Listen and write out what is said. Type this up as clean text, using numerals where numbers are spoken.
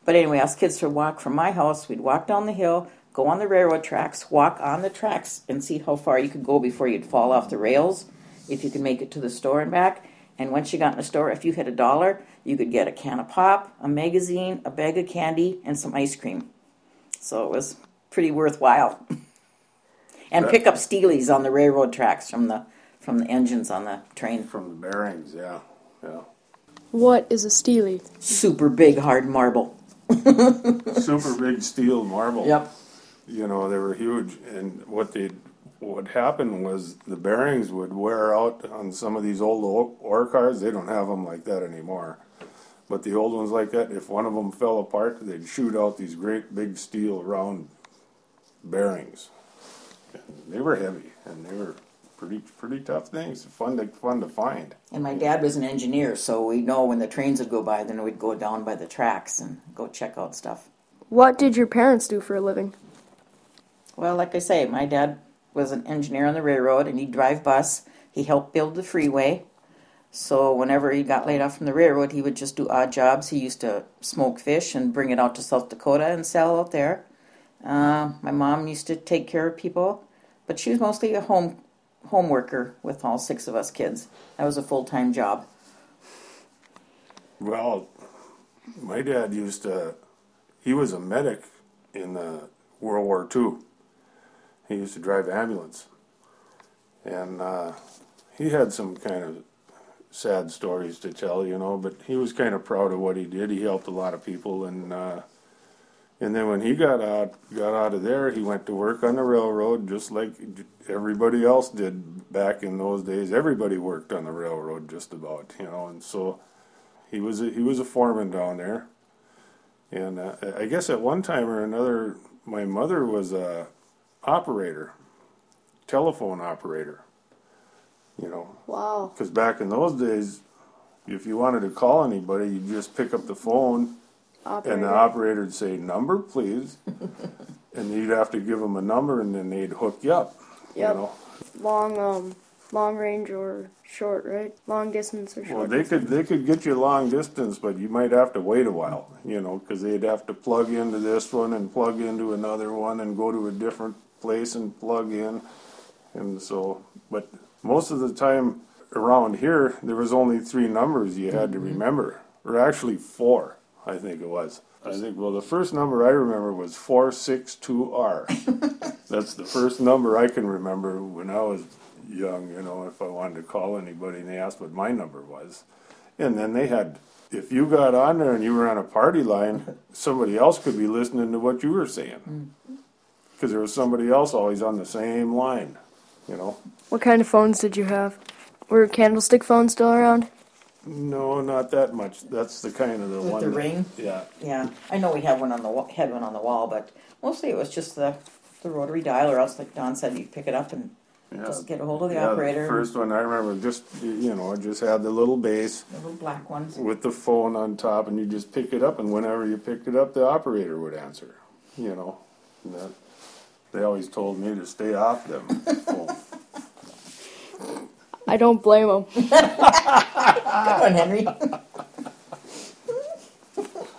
But anyway, us kids would walk from my house. We'd walk down the hill, go on the railroad tracks, walk on the tracks, and see how far you could go before you'd fall off the rails, if you could make it to the store and back. And once you got in the store, if you had $1, you could get a can of pop, a magazine, a bag of candy, and some ice cream. So it was pretty worthwhile. And pick up steelies on the railroad tracks from the engines on the train. From the bearings, yeah. What is a steely? Super big hard marble. Super big steel marble. Yep. You know, they were huge, and what happened was the bearings would wear out on some of these old ore cars. They don't have them like that anymore. But the old ones like that, if one of them fell apart, they'd shoot out these great big steel round bearings. And they were heavy, and they were pretty tough things. Fun to find. And my dad was an engineer, so we'd know when the trains would go by, then we'd go down by the tracks and go check out stuff. What did your parents do for a living? Well, like I say, my dad was an engineer on the railroad, and he'd drive bus. He helped build the freeway. So whenever he got laid off from the railroad, he would just do odd jobs. He used to smoke fish and bring it out to South Dakota and sell out there. My mom used to take care of people, but she was mostly a home worker with all 6 of us kids. That was a full-time job. Well, my dad he was a medic in World War II. He used to drive ambulance. And he had some kind of sad stories to tell, you know, but he was kind of proud of what he did. He helped a lot of people, and then when he got out of there, he went to work on the railroad just like everybody else did back in those days. Everybody worked on the railroad just about, you know, and so he was a foreman down there. And I guess at one time or another, my mother was a telephone operator. You know, wow. Because back in those days, if you wanted to call anybody, you'd just pick up the phone, and the operator would say, "Number, please," and you'd have to give them a number, and then they'd hook you up. Yep. You know? Long range or short, right? Long distance or short. Well, they could get you long distance, but you might have to wait a while. You know, because they'd have to plug into this one and plug into another one and go to a different place and plug in, and so, but. Most of the time around here, there was only 3 numbers you had to remember, or actually 4, I think it was. The first number I remember was 462R. That's the first number I can remember when I was young, you know, if I wanted to call anybody and they asked what my number was. And then they had, if you got on there and you were on a party line, somebody else could be listening to what you were saying. Because there was somebody else always on the same line. You know. What kind of phones did you have? Were candlestick phones still around? No, not that much. That's the kind of the with one. With the ring? Yeah. Yeah. I know we had one on the wall, but mostly it was just the rotary dial, or else, like Don said, you pick it up and just get a hold of the operator. The first one I remember just had the little base. The little black ones. With the phone on top, and you just pick it up, and whenever you picked it up, the operator would answer. You know. And they always told me to stay off them. I don't blame them. Good one, Henry.